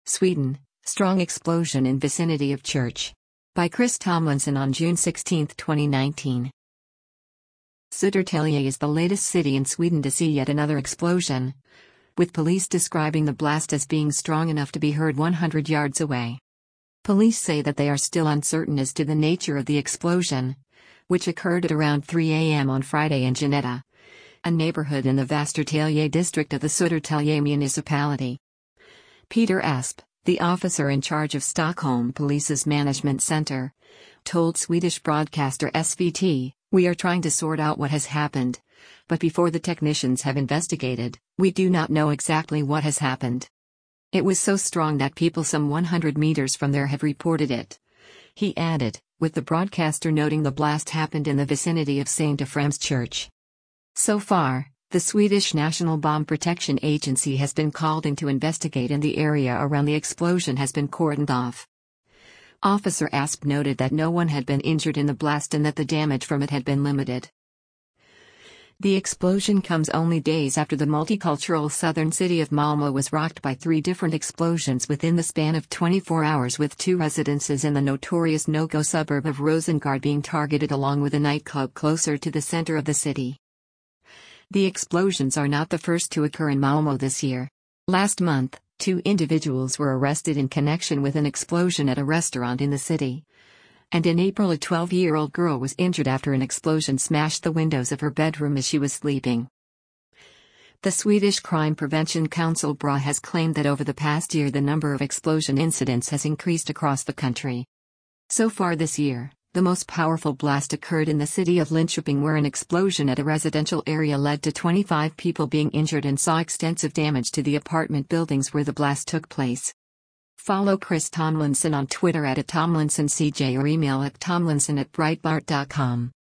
Sweden, strong explosion in vicinity of church. By Chris Tomlinson on June 16, 2019. Södertälje is the latest city in Sweden to see yet another explosion, with police describing the blast as being strong enough to be heard 100 yards away. Police say that they are still uncertain as to the nature of the explosion, which occurred at around 3 a.m. on Friday in Geneta, a neighborhood in the Västertälje district of the Södertälje municipality. Peter Asp, the officer in charge of Stockholm Police's Management Center, told Swedish broadcaster SVT, "We are trying to sort out what has happened, but before the technicians have investigated, we do not know exactly what has happened. It was so strong that people some 100 meters from there have reported it." He added, with the broadcaster noting the blast happened in the vicinity of St. Ephraim's Church. So far, the Swedish National Bomb Protection Agency has been called in to investigate and the area around the explosion has been cordoned off. Officer Asp noted that no one had been injured in the blast and that the damage from it had been limited. The explosion comes only days after the multicultural southern city of Malmö was rocked by 3 different explosions within the span of 24 hours, with 2 residences in the notorious no-go suburb of Rosengård being targeted along with a nightclub closer to the center of the city. The explosions are not the first to occur in Malmö this year. Last month, 2 individuals were arrested in connection with an explosion at a restaurant in the city. And in April, a 12-year-old girl was injured after an explosion smashed the windows of her bedroom as she was sleeping. The Swedish Crime Prevention Council BRA has claimed that over the past year the number of explosion incidents has increased across the country. So far this year, the most powerful blast occurred in the city of Linköping, where an explosion at a residential area led to 25 people being injured and saw extensive damage to the apartment buildings where the blast took place. Follow Chris Tomlinson on Twitter @TomlinsonCJ or email at tomlinson@breitbart.com.